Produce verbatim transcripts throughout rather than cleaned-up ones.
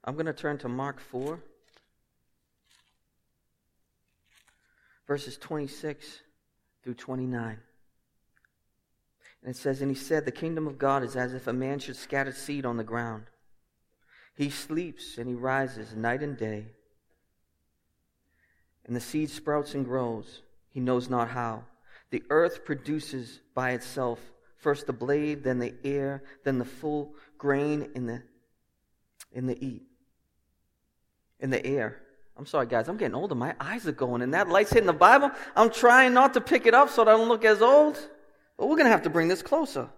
I'm going to turn to Mark four, verses twenty-six through twenty-nine. And it says, "And he said, the kingdom of God is as if a man should scatter seed on the ground. He sleeps and he rises night and day. And the seed sprouts and grows. He knows not how. The earth produces by itself first the blade, then the ear, then the full grain in the in the eat. In the air." I'm sorry, guys. I'm getting older. My eyes are going, and that light's hitting the Bible. I'm trying not to pick it up so that I don't look as old. But we're going to have to bring this closer.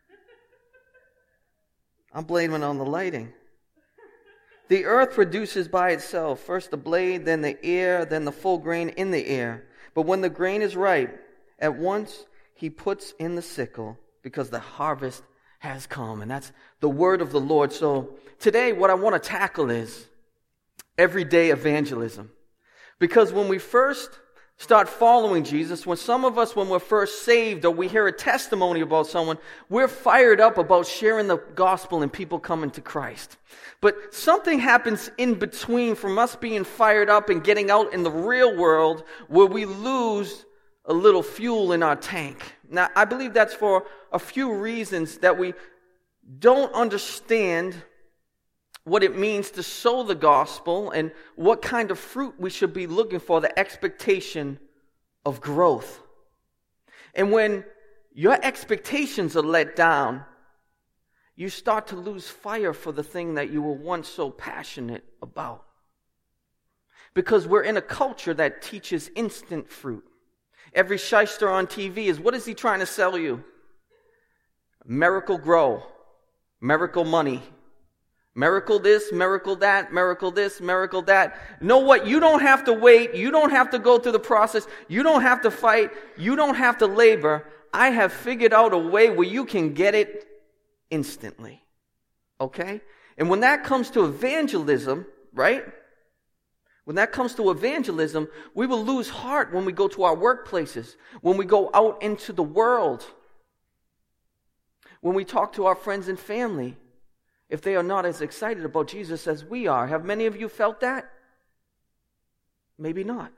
I'm blaming on the lighting. "The earth produces by itself first the blade, then the ear, then the full grain in the ear. But when the grain is ripe, at once he puts in the sickle, because the harvest has come." And that's the word of the Lord. So today what I want to tackle is everyday evangelism. Because when we first start following Jesus, when some of us, when we're first saved or we hear a testimony about someone, we're fired up about sharing the gospel and people coming to Christ. But something happens in between from us being fired up and getting out in the real world where we lose a little fuel in our tank. Now, I believe that's for a few reasons, that we don't understand what it means to sow the gospel and what kind of fruit we should be looking for, the expectation of growth. And when your expectations are let down, you start to lose fire for the thing that you were once so passionate about. Because we're in a culture that teaches instant fruit. Every shyster on T V is, what is he trying to sell you? Miracle grow, miracle money. Miracle this, miracle that, miracle this, miracle that. Know what? You don't have to wait. You don't have to go through the process. You don't have to fight. You don't have to labor. I have figured out a way where you can get it instantly. Okay? And when that comes to evangelism, right? When that comes to evangelism, we will lose heart when we go to our workplaces, when we go out into the world, when we talk to our friends and family. If they are not as excited about Jesus as we are. Have many of you felt that? Maybe not.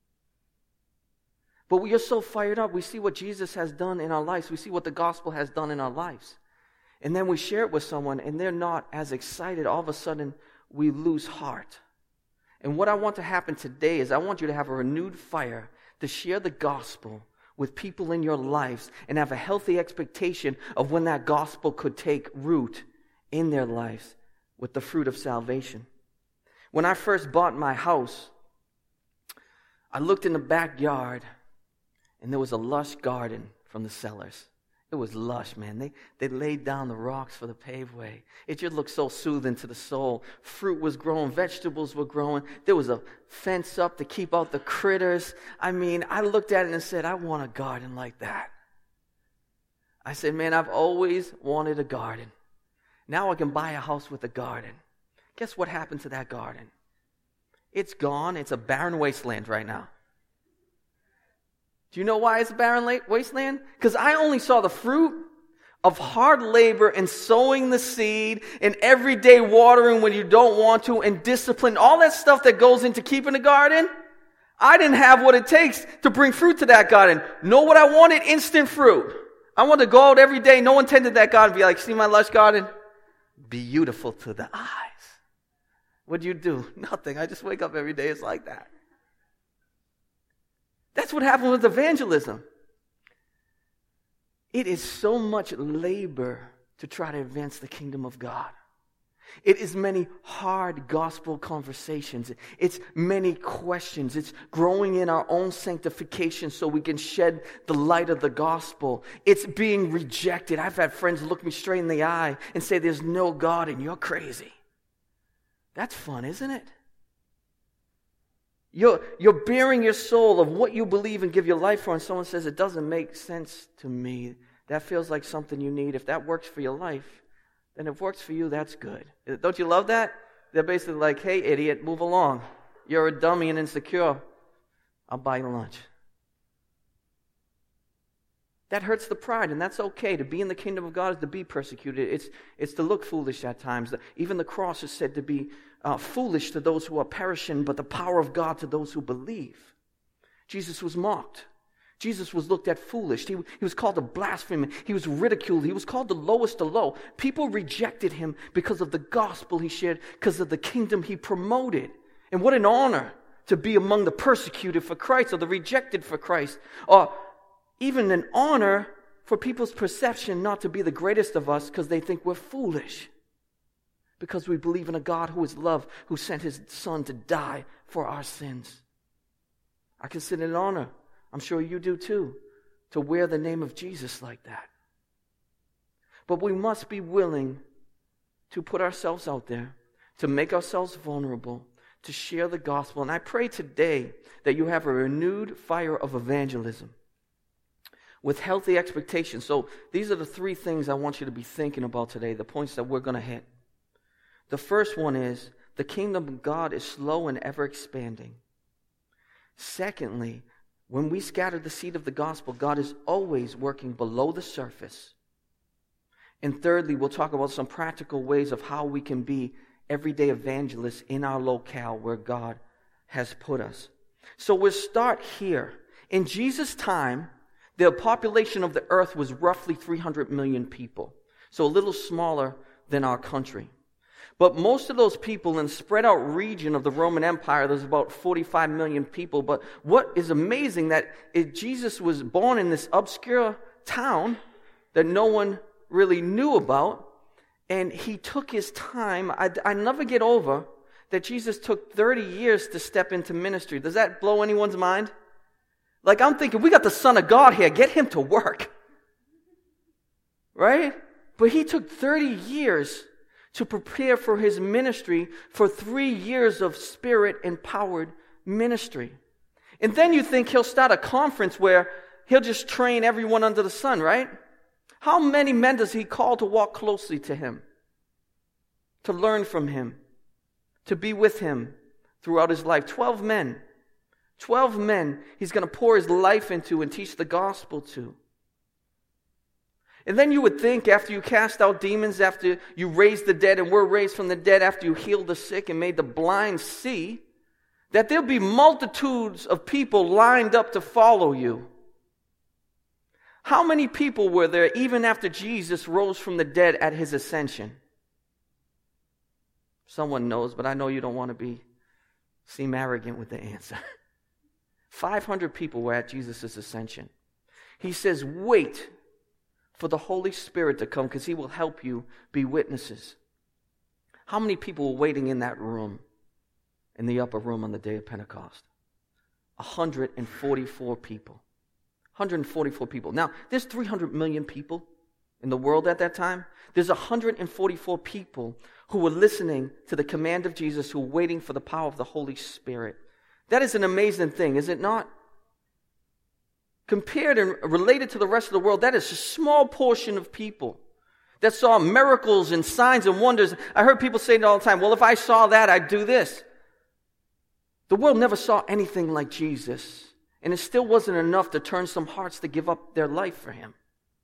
But we are so fired up. We see what Jesus has done in our lives. We see what the gospel has done in our lives. And then we share it with someone and they're not as excited. All of a sudden, we lose heart. And what I want to happen today is I want you to have a renewed fire to share the gospel with people in your lives and have a healthy expectation of when that gospel could take root in their lives with the fruit of salvation. When I first bought my house, I looked in the backyard and there was a lush garden from the sellers. It was lush, man. They they laid down the rocks for the paveway. It just looked so soothing to the soul. Fruit was growing, vegetables were growing. There was a fence up to keep out the critters. I mean, I looked at it and said, I want a garden like that. I said, man, I've always wanted a garden. Now I can buy a house with a garden. Guess what happened to that garden? It's gone. It's a barren wasteland right now. Do you know why it's a barren wasteland? Because I only saw the fruit of hard labor and sowing the seed and everyday watering when you don't want to and discipline, all that stuff that goes into keeping a garden. I didn't have what it takes to bring fruit to that garden. Know what I wanted? Instant fruit. I wanted to go out every day. No one tended that garden. Be like, see my lush garden? Beautiful to the eyes. What do you do? Nothing. I just wake up every day. It's like that. That's what happened with evangelism. It is so much labor to try to advance the kingdom of God. It is many hard gospel conversations. It's many questions. It's growing in our own sanctification so we can shed the light of the gospel. It's being rejected. I've had friends look me straight in the eye and say, there's no God and you're crazy. That's fun, isn't it? You're, you're bearing your soul of what you believe and give your life for, and someone says, it doesn't make sense to me. That feels like something you need. If that works for your life, then if it works for you, that's good. Don't you love that? They're basically like, hey, idiot, move along. You're a dummy and insecure. I'll buy you lunch. That hurts the pride, and that's okay. To be in the kingdom of God is to be persecuted. It's, it's to look foolish at times. Even the cross is said to be uh, foolish to those who are perishing, but the power of God to those who believe. Jesus was mocked. Jesus was looked at foolish. He, he was called a blasphemer. He was ridiculed. He was called the lowest of low. People rejected him because of the gospel he shared, because of the kingdom he promoted. And what an honor to be among the persecuted for Christ or the rejected for Christ. Or even an honor for people's perception not to be the greatest of us because they think we're foolish. Because we believe in a God who is love, who sent his Son to die for our sins. I consider it an honor, I'm sure you do too, to wear the name of Jesus like that. But we must be willing to put ourselves out there, to make ourselves vulnerable, to share the gospel. And I pray today that you have a renewed fire of evangelism with healthy expectations. So these are the three things I want you to be thinking about today, the points that we're going to hit. The first one is the kingdom of God is slow and ever expanding. Secondly, when we scatter the seed of the gospel, God is always working below the surface. And thirdly, we'll talk about some practical ways of how we can be everyday evangelists in our locale where God has put us. So we'll start here. In Jesus' time, the population of the earth was roughly three hundred million people. So a little smaller than our country. But most of those people in the spread out region of the Roman Empire, there's about forty-five million people. But what is amazing that it, Jesus was born in this obscure town that no one really knew about. And he took his time. I, I never get over that Jesus took thirty years to step into ministry. Does that blow anyone's mind? Like, I'm thinking, we got the Son of God here. Get him to work. Right? But he took thirty years to prepare for his ministry, for three years of Spirit-empowered ministry. And then you think he'll start a conference where he'll just train everyone under the sun, right? How many men does he call to walk closely to him? To learn from him? To be with him throughout his life? Twelve men. Twelve men he's going to pour his life into and teach the gospel to. And then you would think after you cast out demons, after you raised the dead and were raised from the dead, after you healed the sick and made the blind see, that there'll be multitudes of people lined up to follow you. How many people were there even after Jesus rose from the dead at his ascension? Someone knows, but I know you don't want to be seem arrogant with the answer. five hundred people were at Jesus' ascension. He says, wait for the Holy Spirit to come because he will help you be witnesses. How many people were waiting in that room, in the upper room on the day of Pentecost? one hundred forty-four people. one hundred forty-four people. Now, there's three hundred million people in the world at that time. There's one hundred forty-four people who were listening to the command of Jesus, who were waiting for the power of the Holy Spirit. That is an amazing thing, is it not? Compared and related to the rest of the world, that is a small portion of people that saw miracles and signs and wonders. I heard people say it all the time, well, if I saw that, I'd do this. The world never saw anything like Jesus, and it still wasn't enough to turn some hearts to give up their life for him.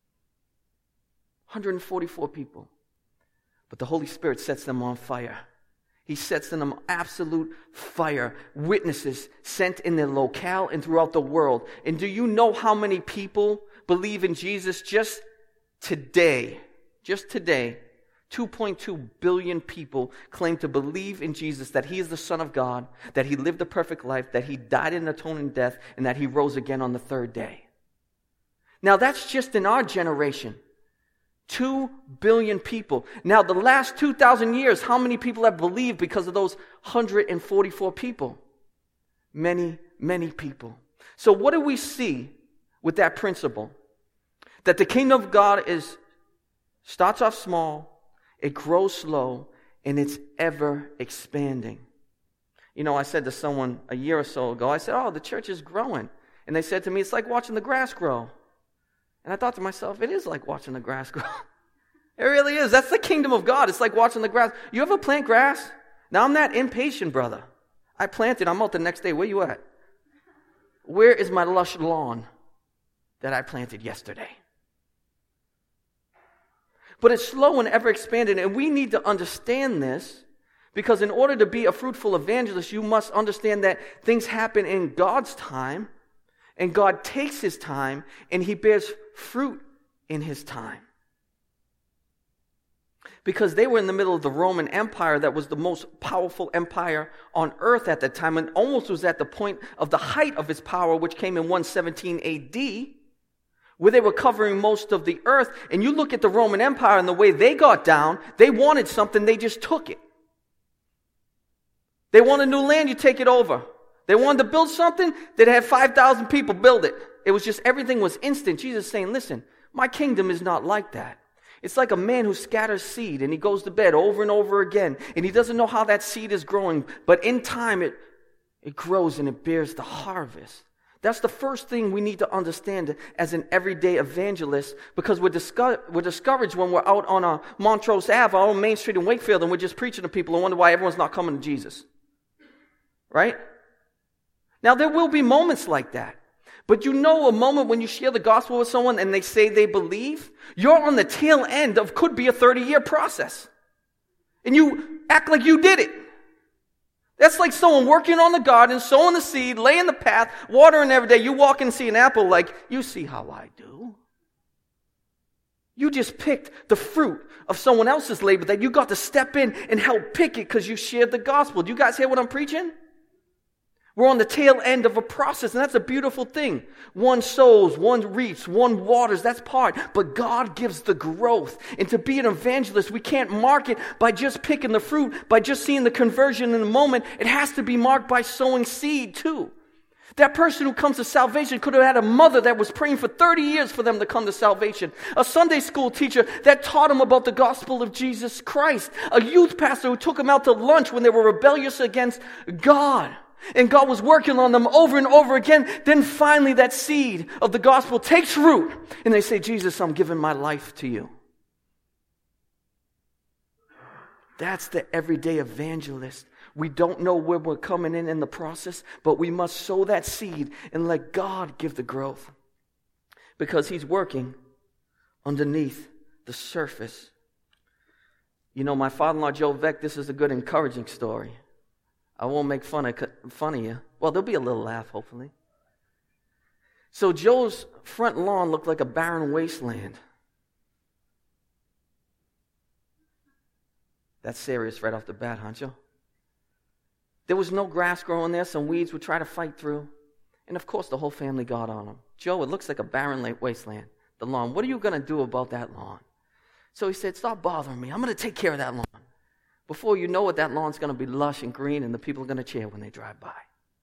one hundred forty-four people. But the Holy Spirit sets them on fire. He sets them on absolute fire. Witnesses sent in their locale and throughout the world. And do you know how many people believe in Jesus just today? Just today, two point two billion people claim to believe in Jesus, that he is the Son of God, that he lived a perfect life, that he died an atoning death, and that he rose again on the third day. Now that's just in our generation. Two billion people. Now, the last two thousand years, how many people have believed because of those one hundred forty-four people? Many, many people. So what do we see with that principle? That the kingdom of God is starts off small, it grows slow, and it's ever expanding. You know, I said to someone a year or so ago, I said, oh, the church is growing. And they said to me, it's like watching the grass grow. And I thought to myself, it is like watching the grass grow. It really is. That's the kingdom of God. It's like watching the grass. You ever plant grass? Now, I'm that impatient, brother. I planted. I'm out the next day. Where you at? Where is my lush lawn? that I planted yesterday. But it's slow and ever expanding, and we need to understand this, because in order to be a fruitful evangelist, you must understand that things happen in God's time, and God takes his time, and he bears fruit in his time. Because they were in the middle of the Roman Empire that was the most powerful empire on earth at that time, and almost was at the point of the height of its power, which came in one seventeen A D, where they were covering most of the earth. And you look at the Roman Empire and the way they got down, they wanted something, they just took it. They wanted new land, you take it over. They wanted to build something, they'd have five thousand people build it. It was just, everything was instant. Jesus is saying, listen, my kingdom is not like that. It's like a man who scatters seed and he goes to bed over and over again, and he doesn't know how that seed is growing, but in time it, it grows and it bears the harvest. That's the first thing we need to understand as an everyday evangelist, because we're, disco- we're discouraged when we're out on a Montrose Avenue, on Main Street in Wakefield, and we're just preaching to people and wonder why everyone's not coming to Jesus. Right? Now, there will be moments like that. But you know, a moment when you share the gospel with someone and they say they believe, you're on the tail end of could be a thirty-year process. And you act like you did it. That's like someone working on the garden, sowing the seed, laying the path, watering every day. You walk in and see an apple like, you see how I do. You just picked the fruit of someone else's labor that you got to step in and help pick it because you shared the gospel. Do you guys hear what I'm preaching? We're on the tail end of a process, and that's a beautiful thing. One sows, one reaps, one waters, that's part. But God gives the growth. And to be an evangelist, we can't mark it by just picking the fruit, by just seeing the conversion in the moment. It has to be marked by sowing seed too. That person who comes to salvation could have had a mother that was praying for thirty years for them to come to salvation. A Sunday school teacher that taught them about the gospel of Jesus Christ. A youth pastor who took them out to lunch when they were rebellious against God. And God was working on them over and over again. Then finally that seed of the gospel takes root. And they say, Jesus, I'm giving my life to you. That's the everyday evangelist. We don't know where we're coming in in the process, but we must sow that seed and let God give the growth. Because he's working underneath the surface. You know, my father-in-law, Joe Veck, this is a good encouraging story. I won't make fun of, fun of you. Well, there'll be a little laugh, hopefully. So Joe's front lawn looked like a barren wasteland. That's serious right off the bat, huh, Joe? There was no grass growing there. Some weeds would try to fight through. And of course, the whole family got on him. Joe, it looks like a barren wasteland, the lawn. What are you going to do about that lawn? So he said, stop bothering me. I'm going to take care of that lawn. Before you know it, that lawn's going to be lush and green, and the people are going to cheer when they drive by.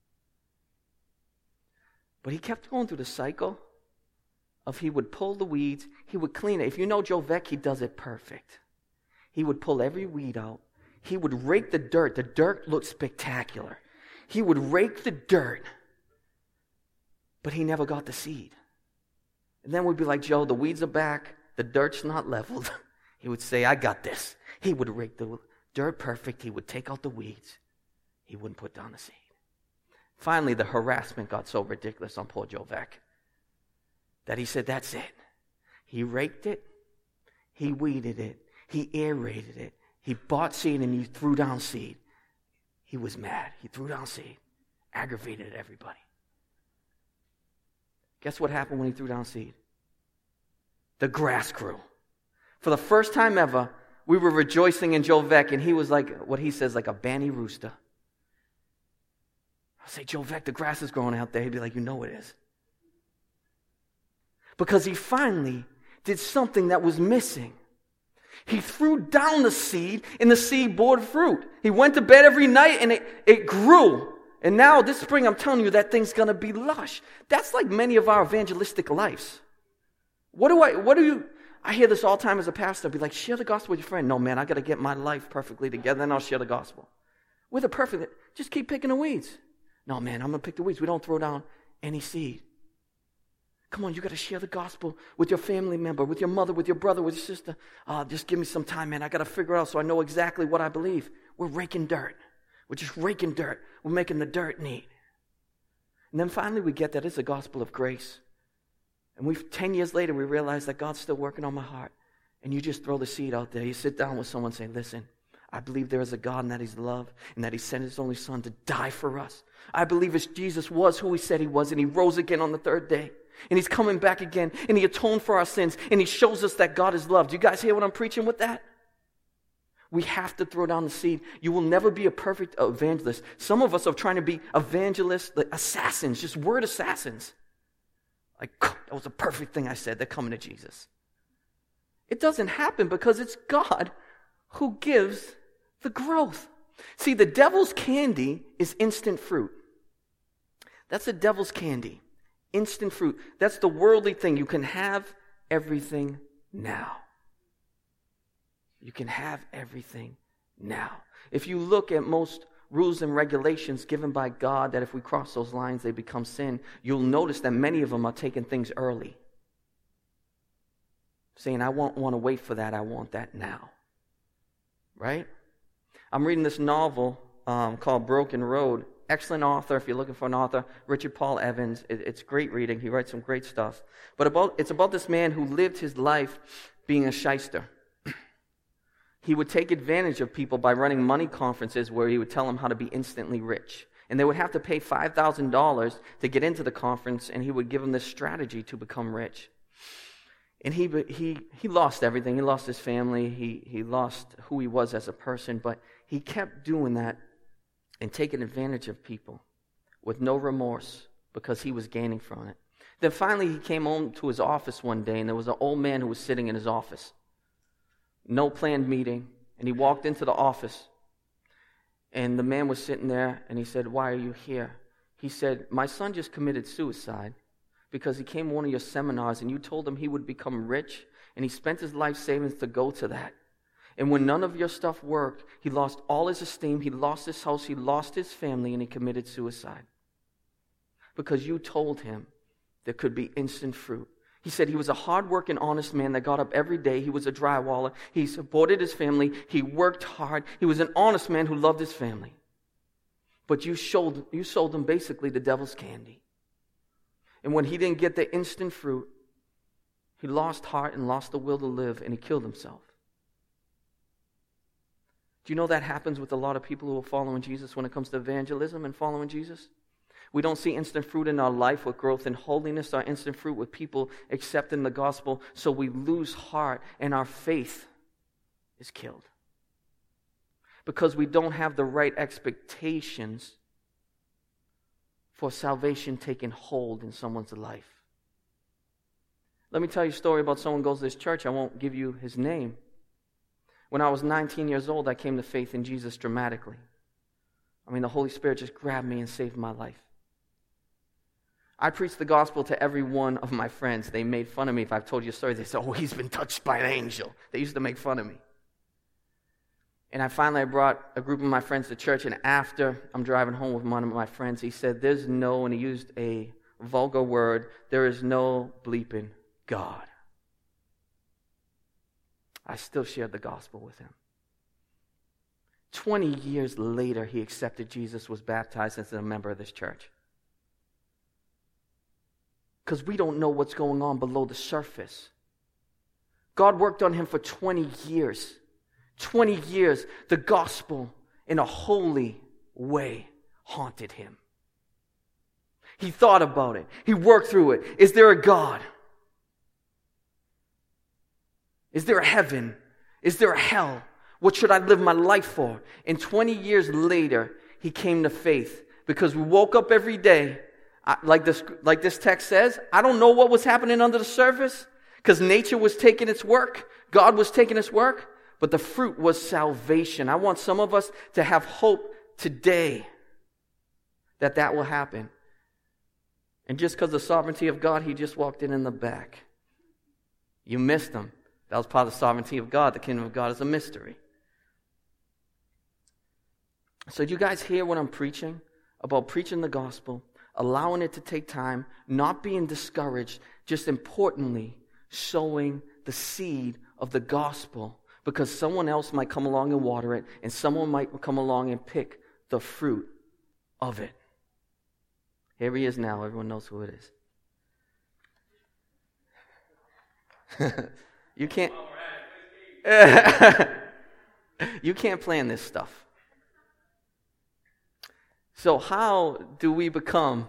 But he kept going through the cycle of he would pull the weeds, he would clean it. If you know Joe Veck, he does it perfect. He would pull every weed out. He would rake the dirt. The dirt looked spectacular. He would rake the dirt, but he never got the seed. And then we'd be like, Joe, the weeds are back. The dirt's not leveled. He would say, I got this. He would rake the dirt perfect. He would take out the weeds. He wouldn't put down the seed. Finally, the harassment got so ridiculous on poor Joe Veck that he said, that's it. He raked it. He weeded it. He aerated it. He bought seed and he threw down seed. He was mad. He threw down seed. Aggravated everybody. Guess what happened when he threw down seed? The grass grew. For the first time ever, we were rejoicing in Joe Veck, and he was like, what he says, like a banny rooster. I'll say, Joe Veck, the grass is growing out there. He'd be like, you know it is. Because he finally did something that was missing. He threw down the seed, and the seed bore fruit. He went to bed every night, and it, it grew. And now this spring, I'm telling you, that thing's going to be lush. That's like many of our evangelistic lives. What do I, what do you... I hear this all the time as a pastor. I'll be like, share the gospel with your friend. No, man, I got to get my life perfectly together, then I'll share the gospel. With a perfect, just keep picking the weeds. No, man, I'm going to pick the weeds. We don't throw down any seed. Come on, you got to share the gospel with your family member, with your mother, with your brother, with your sister. Oh, just give me some time, man. I got to figure it out so I know exactly what I believe. We're raking dirt. We're just raking dirt. We're making the dirt neat. And then finally we get that it's a gospel of grace. And we've ten years later, we realize that God's still working on my heart. And you just throw the seed out there. You sit down with someone and say, listen, I believe there is a God and that He's love and that He sent His only Son to die for us. I believe as Jesus was who He said He was, and He rose again on the third day. And He's coming back again, and He atoned for our sins, and He shows us that God is love. Do you guys hear what I'm preaching with that? We have to throw down the seed. You will never be a perfect evangelist. Some of us are trying to be evangelists, like assassins, just word assassins. Like, that was a perfect thing I said. They're coming to Jesus. It doesn't happen because it's God who gives the growth. See, the devil's candy is instant fruit. That's the devil's candy. Instant fruit. That's the worldly thing. You can have everything now. You can have everything now. If you look at most rules and regulations given by God, that if we cross those lines, they become sin, you'll notice that many of them are taking things early. Saying, I won't want to wait for that, I want that now. Right? I'm reading this novel um, called Broken Road. Excellent author, if you're looking for an author, Richard Paul Evans. It, it's great reading. He writes some great stuff. But about it's about this man who lived his life being a shyster. He would take advantage of people by running money conferences where he would tell them how to be instantly rich. And they would have to pay five thousand dollars to get into the conference, and he would give them this strategy to become rich. And he he he lost everything. He lost his family. He he lost who he was as a person. But he kept doing that and taking advantage of people with no remorse because he was gaining from it. Then finally he came home to his office one day, and there was an old man who was sitting in his office. No planned meeting. And he walked into the office. And the man was sitting there, and he said, why are you here? He said, my son just committed suicide because he came to one of your seminars, and you told him he would become rich, and he spent his life savings to go to that. And when none of your stuff worked, he lost all his esteem, he lost his house, he lost his family, and he committed suicide. Because you told him there could be instant fruit. He said he was a hard-working, honest man that got up every day. He was a drywaller. He supported his family. He worked hard. He was an honest man who loved his family. But you showed, you sold him basically the devil's candy. And when he didn't get the instant fruit, he lost heart and lost the will to live, and he killed himself. Do you know that happens with a lot of people who are following Jesus when it comes to evangelism and following Jesus? We don't see instant fruit in our life with growth in holiness, or instant fruit with people accepting the gospel, so we lose heart and our faith is killed. Because we don't have the right expectations for salvation taking hold in someone's life. Let me tell you a story about someone who goes to this church. I won't give you his name. When I was nineteen years old, I came to faith in Jesus dramatically. I mean, the Holy Spirit just grabbed me and saved my life. I preached the gospel to every one of my friends. They made fun of me if I've told you a story. They said, oh, he's been touched by an angel. They used to make fun of me. And I finally brought a group of my friends to church, and after I'm driving home with one of my friends, he said, there's no, and he used a vulgar word, there is no bleeping God. I still shared the gospel with him. Twenty years later, he accepted Jesus, was baptized as a member of this church. Because we don't know what's going on below the surface. God worked on him for twenty years. twenty years, the gospel in a holy way haunted him. He thought about it. He worked through it. Is there a God? Is there a heaven? Is there a hell? What should I live my life for? And twenty years later, he came to faith. Because we woke up every day, I, like this, like this text says, I don't know what was happening under the surface, because nature was taking its work. God was taking its work. But the fruit was salvation. I want some of us to have hope today that that will happen. And just because of the sovereignty of God, he just walked in in the back. You missed him. That was part of the sovereignty of God. The kingdom of God is a mystery. So do you guys hear what I'm preaching? About preaching the gospel, allowing it to take time, not being discouraged, just importantly, sowing the seed of the gospel. Because someone else might come along and water it, and someone might come along and pick the fruit of it. Here he is now. Everyone knows who it is. You can't. You can't plan this stuff. So how do we become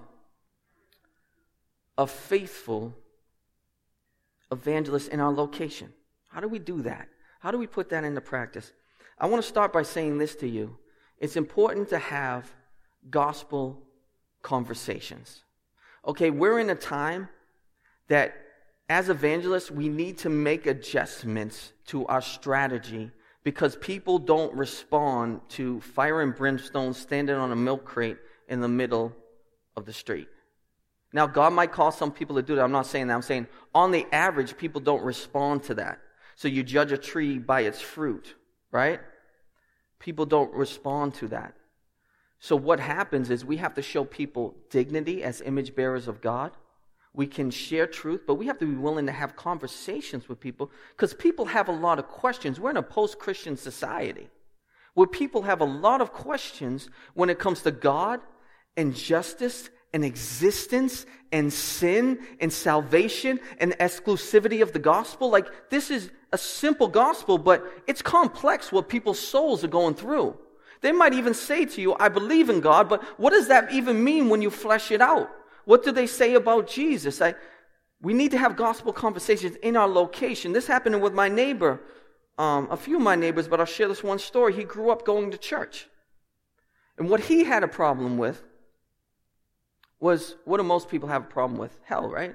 a faithful evangelist in our location? How do we do that? How do we put that into practice? I want to start by saying this to you. It's important to have gospel conversations. Okay, we're in a time that as evangelists, we need to make adjustments to our strategy because people don't respond to fire and brimstone standing on a milk crate in the middle of the street. Now, God might call some people to do that. I'm not saying that. I'm saying on the average, people don't respond to that. So you judge a tree by its fruit, right? People don't respond to that. So what happens is we have to show people dignity as image bearers of God. We can share truth, but we have to be willing to have conversations with people because people have a lot of questions. We're in a post-Christian society where people have a lot of questions when it comes to God and justice and existence and sin and salvation and exclusivity of the gospel. Like, this is a simple gospel, but it's complex what people's souls are going through. They might even say to you, I believe in God, but what does that even mean when you flesh it out? What do they say about Jesus? I, we need to have gospel conversations in our location. This happened with my neighbor, um, a few of my neighbors, but I'll share this one story. He grew up going to church. And what he had a problem with was, what do most people have a problem with? Hell, right?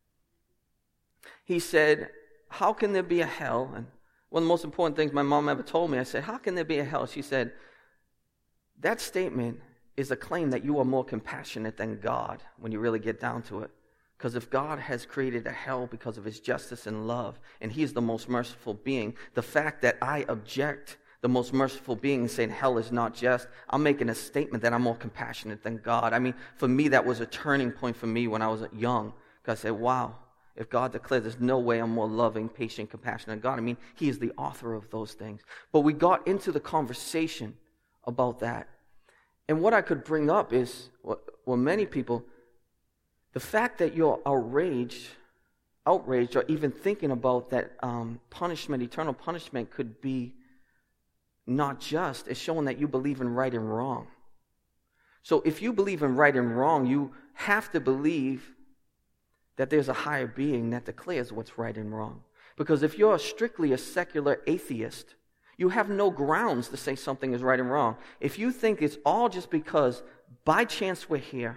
He said, how can there be a hell? And one of the most important things my mom ever told me, I said, how can there be a hell? She said, that statement is a claim that you are more compassionate than God when you really get down to it. Because if God has created a hell because of his justice and love, and he's the most merciful being, the fact that I object the most merciful being saying hell is not just, I'm making a statement that I'm more compassionate than God. I mean, for me, that was a turning point for me when I was young. Because I said, wow, if God declares there's no way I'm more loving, patient, compassionate than God. I mean, he is the author of those things. But we got into the conversation about that. And what I could bring up is, well, many people, the fact that you're outraged, outraged, or even thinking about that um, punishment, eternal punishment could be not just, is showing that you believe in right and wrong. So if you believe in right and wrong, you have to believe that there's a higher being that declares what's right and wrong. Because if you're strictly a secular atheist, you have no grounds to say something is right and wrong. If you think it's all just because by chance we're here,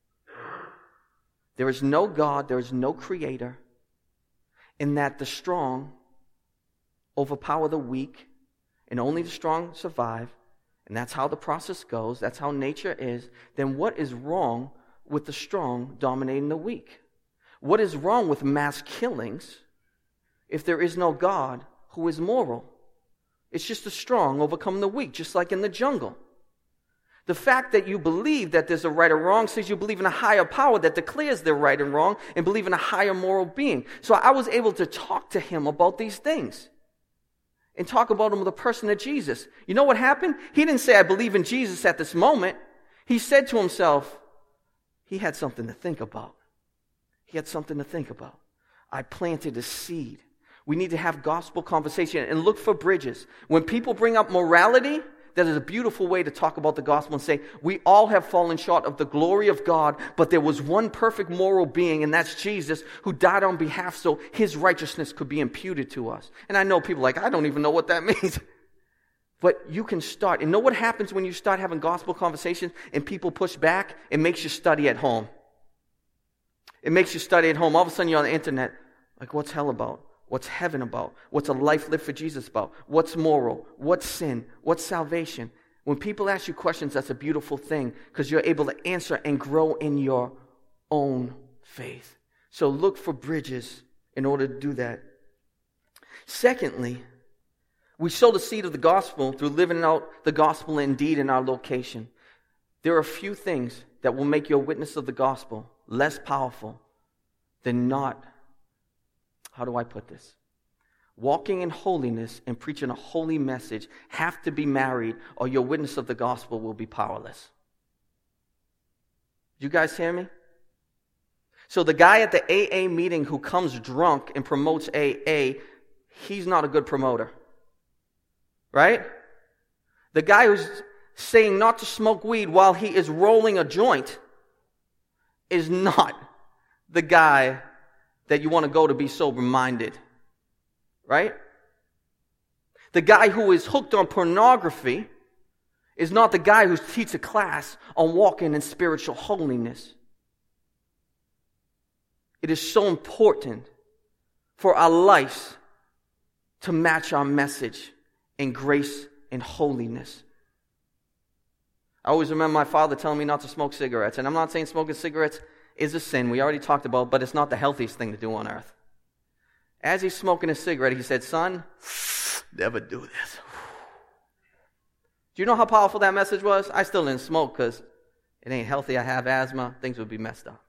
there is no God, there is no creator, and that the strong overpower the weak, and only the strong survive, and that's how the process goes, that's how nature is, then what is wrong with the strong dominating the weak? What is wrong with mass killings if there is no God who is moral? It's just the strong overcome the weak, just like in the jungle. The fact that you believe that there's a right or wrong says you believe in a higher power that declares they're right and wrong and believe in a higher moral being. So I was able to talk to him about these things and talk about him with the person of Jesus. You know what happened? He didn't say, I believe in Jesus at this moment. He said to himself, he had something to think about. He had something to think about. I planted a seed. We need to have gospel conversation and look for bridges. When people bring up morality, that is a beautiful way to talk about the gospel and say, we all have fallen short of the glory of God, but there was one perfect moral being, and that's Jesus, who died on behalf so his righteousness could be imputed to us. And I know people are like, I don't even know what that means. But you can start. And know what happens when you start having gospel conversations and people push back? It makes you study at home. It makes you study at home. All of a sudden you're on the internet. Like, what's hell about? What's heaven about? What's a life lived for Jesus about? What's moral? What's sin? What's salvation? When people ask you questions, that's a beautiful thing because you're able to answer and grow in your own faith. So look for bridges in order to do that. Secondly, we sow the seed of the gospel through living out the gospel indeed in our location. There are a few things that will make your witness of the gospel less powerful than not, how do I put this? Walking in holiness and preaching a holy message have to be married, or your witness of the gospel will be powerless. You guys hear me? So the guy at the A A meeting who comes drunk and promotes A A, he's not a good promoter. Right? The guy who's saying not to smoke weed while he is rolling a joint is not the guy that you want to go to be sober-minded. Right? The guy who is hooked on pornography is not the guy who teaches a class on walking in spiritual holiness. It is so important for our lives to match our message in grace and holiness. I always remember my father telling me not to smoke cigarettes. And I'm not saying smoking cigarettes is a sin. We already talked about it, but it's not the healthiest thing to do on earth. As he's smoking a cigarette, he said, son, never do this. Do you know how powerful that message was? I still didn't smoke because it ain't healthy. I have asthma. Things would be messed up.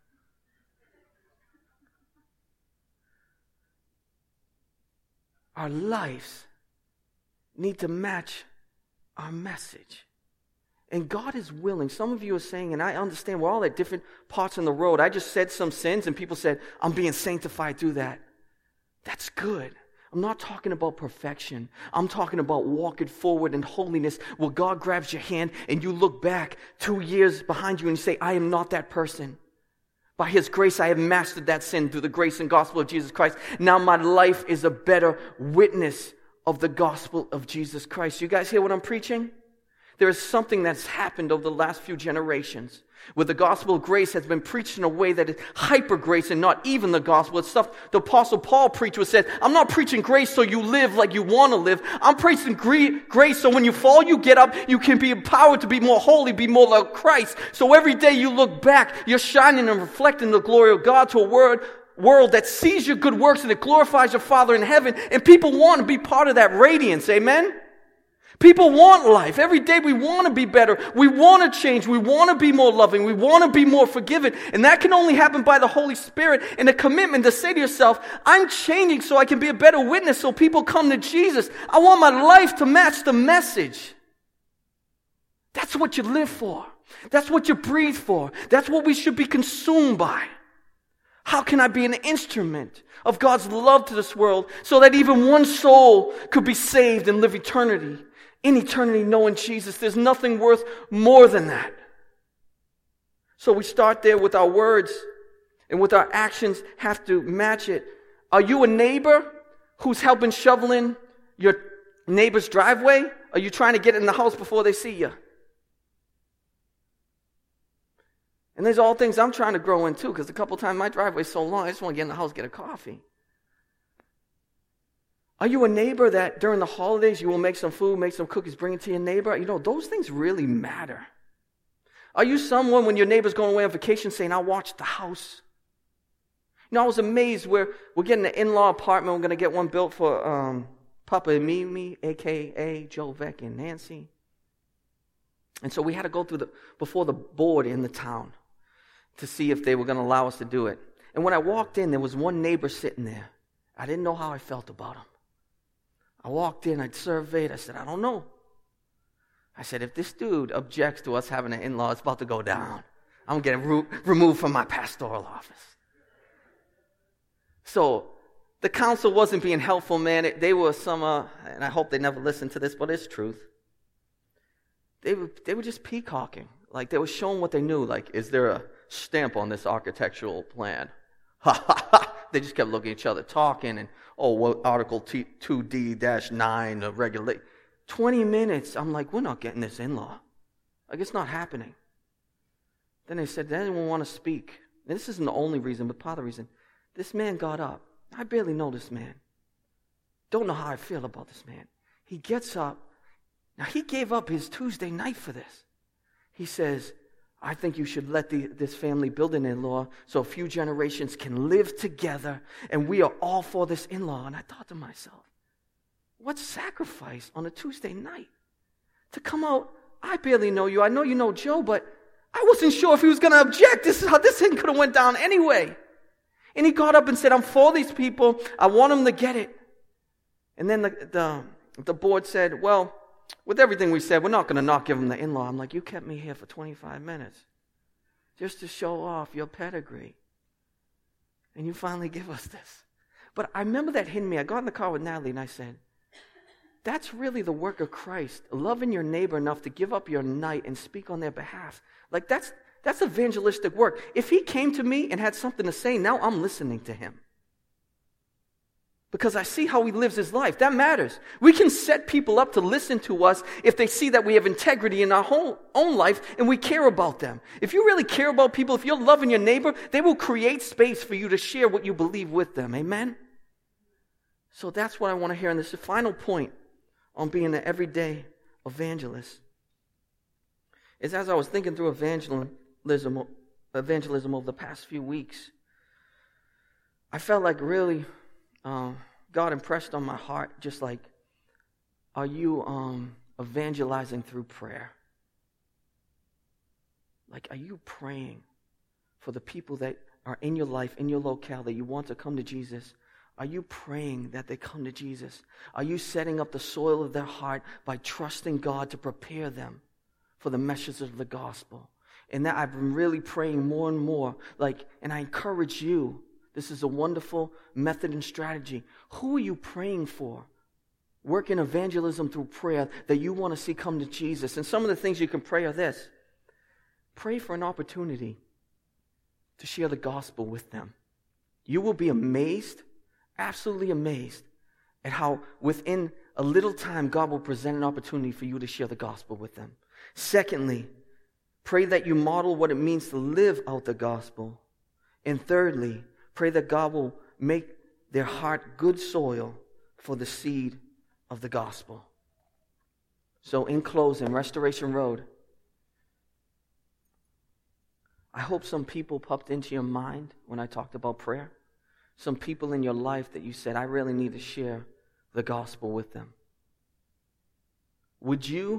Our lives need to match our message. And God is willing. Some of you are saying, and I understand we're all at different parts on the road. I just said some sins and people said, I'm being sanctified through that. That's good. I'm not talking about perfection. I'm talking about walking forward in holiness where God grabs your hand and you look back two years behind you and you say, I am not that person. By His grace, I have mastered that sin through the grace and gospel of Jesus Christ. Now my life is a better witness of the gospel of Jesus Christ. You guys hear what I'm preaching? There is something that's happened over the last few generations where the gospel of grace has been preached in a way that is hyper grace and not even the gospel. It's stuff the Apostle Paul preached was said, I'm not preaching grace so you live like you want to live. I'm preaching grace so when you fall, you get up, you can be empowered to be more holy, be more like Christ. So every day you look back, you're shining and reflecting the glory of God to a word, world that sees your good works and it glorifies your Father in heaven. And people want to be part of that radiance. Amen? People want life. Every day we want to be better. We want to change. We want to be more loving. We want to be more forgiving. And that can only happen by the Holy Spirit and a commitment to say to yourself, I'm changing so I can be a better witness so people come to Jesus. I want my life to match the message. That's what you live for. That's what you breathe for. That's what we should be consumed by. How can I be an instrument of God's love to this world so that even one soul could be saved and live eternity? In eternity, knowing Jesus, there's nothing worth more than that. So we start there with our words, and with our actions have to match it. Are you a neighbor who's helping shovel in your neighbor's driveway? Are you trying to get in the house before they see you? And there's all things I'm trying to grow in too, because a couple times my driveway's so long, I just want to get in the house, get a coffee. Are you a neighbor that during the holidays you will make some food, make some cookies, bring it to your neighbor? You know, those things really matter. Are you someone when your neighbor's going away on vacation saying, I'll watch the house? You know, I was amazed. We're, we're getting an in-law apartment. We're going to get one built for um, Papa and Mimi, a k a. Joe, Vec, and Nancy. And so we had to go through the before the board in the town to see if they were going to allow us to do it. And when I walked in, there was one neighbor sitting there. I didn't know how I felt about him. I walked in, I surveyed, I said, I don't know. I said, if this dude objects to us having an in-law, it's about to go down. I'm getting re- removed from my pastoral office. So the council wasn't being helpful, man. It, they were some, uh, and I hope they never listen to this, but it's truth. They were, they were just peacocking. Like they were showing what they knew. Like, is there a stamp on this architectural plan? Ha ha ha. They just kept looking at each other, talking, and, oh, well, Article two D nine, the regulate. twenty minutes, I'm like, we're not getting this in-law. Like, it's not happening. Then they said, does anyone want to speak? And this isn't the only reason, but part of the reason. This man got up. I barely know this man. Don't know how I feel about this man. He gets up. Now, he gave up his Tuesday night for this. He says, I think you should let the, this family build an in-law so a few generations can live together, and we are all for this in-law. And I thought to myself, what sacrifice on a Tuesday night to come out? I barely know you. I know you know Joe, but I wasn't sure if he was going to object. This is how this thing could have went down anyway. And he got up and said, I'm for these people. I want them to get it. And then the, the, the board said, well, with everything we said, we're not going to not give him the in-law. I'm like, you kept me here for twenty-five minutes just to show off your pedigree. And you finally give us this. But I remember that hitting me. I got in the car with Natalie and I said, that's really the work of Christ. Loving your neighbor enough to give up your night and speak on their behalf. Like that's that's evangelistic work. If he came to me and had something to say, now I'm listening to him. Because I see how he lives his life. That matters. We can set people up to listen to us if they see that we have integrity in our whole, own life and we care about them. If you really care about people, if you're loving your neighbor, they will create space for you to share what you believe with them. Amen? So that's what I want to hear. And this is the final point on being an everyday evangelist. Is as I was thinking through evangelism, evangelism over the past few weeks, I felt like really... Um, God impressed on my heart, just like, are you um, evangelizing through prayer? Like, are you praying for the people that are in your life, in your locale, that you want to come to Jesus? Are you praying that they come to Jesus? Are you setting up the soil of their heart by trusting God to prepare them for the message of the gospel? And that I've been really praying more and more, like, and I encourage you. This is a wonderful method and strategy. Who are you praying for? Work in evangelism through prayer that you want to see come to Jesus. And some of the things you can pray are this. Pray for an opportunity to share the gospel with them. You will be amazed, absolutely amazed, at how within a little time God will present an opportunity for you to share the gospel with them. Secondly, pray that you model what it means to live out the gospel. And thirdly, pray that God will make their heart good soil for the seed of the gospel. So in closing, Restoration Road, I hope some people popped into your mind when I talked about prayer. Some people in your life that you said, I really need to share the gospel with them. Would you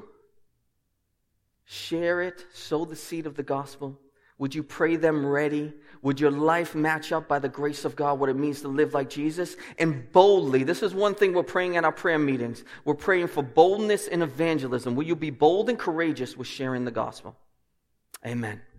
share it, sow the seed of the gospel? Would you pray them ready? Would your life match up by the grace of God what it means to live like Jesus? And boldly, this is one thing we're praying at our prayer meetings. We're praying for boldness in evangelism. Will you be bold and courageous with sharing the gospel? Amen.